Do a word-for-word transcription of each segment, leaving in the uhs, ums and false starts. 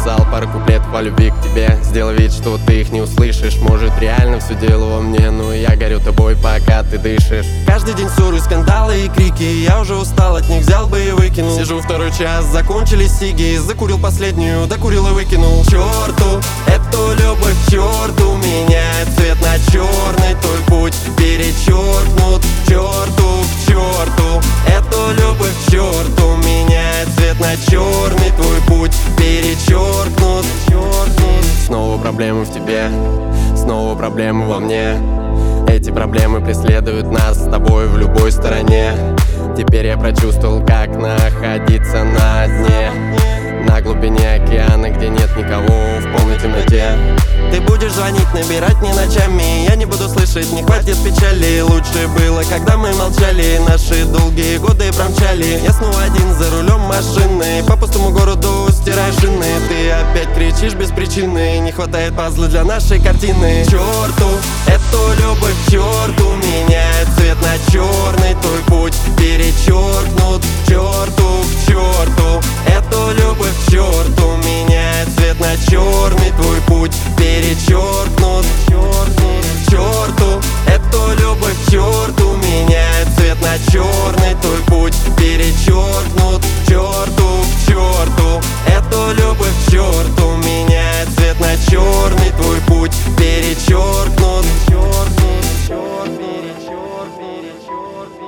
написал пару куплетов о любви к тебе. Сделай вид, что ты их не услышишь. Может, реально все дело во мне, но я горю тобой, пока ты дышишь. Каждый день ссоры, скандалы и крики, я уже устал от них, взял бы и выкинул. Сижу второй час, закончились сиги, закурил последнюю, докурил и выкинул. К черту эту любовь, к черту меняет цвет на черный, твой путь перечеркнут. К черту, к черту эту любовь, к черту меняет цвет на черный, твой путь перечеркнут. Снова проблемы в тебе, снова проблемы во мне. Эти проблемы преследуют нас с тобой в любой стороне. Теперь я прочувствовал, как находиться на дне, на глубине океана, где нет никого, в полной темноте. Ты будешь звонить, набирать не ночами, я не буду слышать, не хватит печали. Лучше было, когда мы молчали, наши долгие годы промчали. Я снова один за рулем машины, по пустому городу стираю шины. Ты опять кричишь без причины, не хватает пазла для нашей картины. К черту эту любовь, к черту меняет цвет на черный, твой путь перечеркнут. К черту, к черту эту любовь, к черту меняет цвет на черный, твой путь перечеркнут. К черту эту любовь, к черту меняет цвет на черный, твой путь перечеркнут. К черту, к черту эту любовь, к черту меняет цвет на черный, твой путь перечеркнут.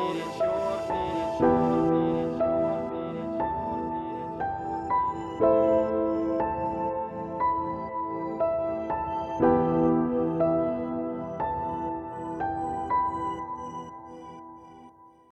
Перечеркнут.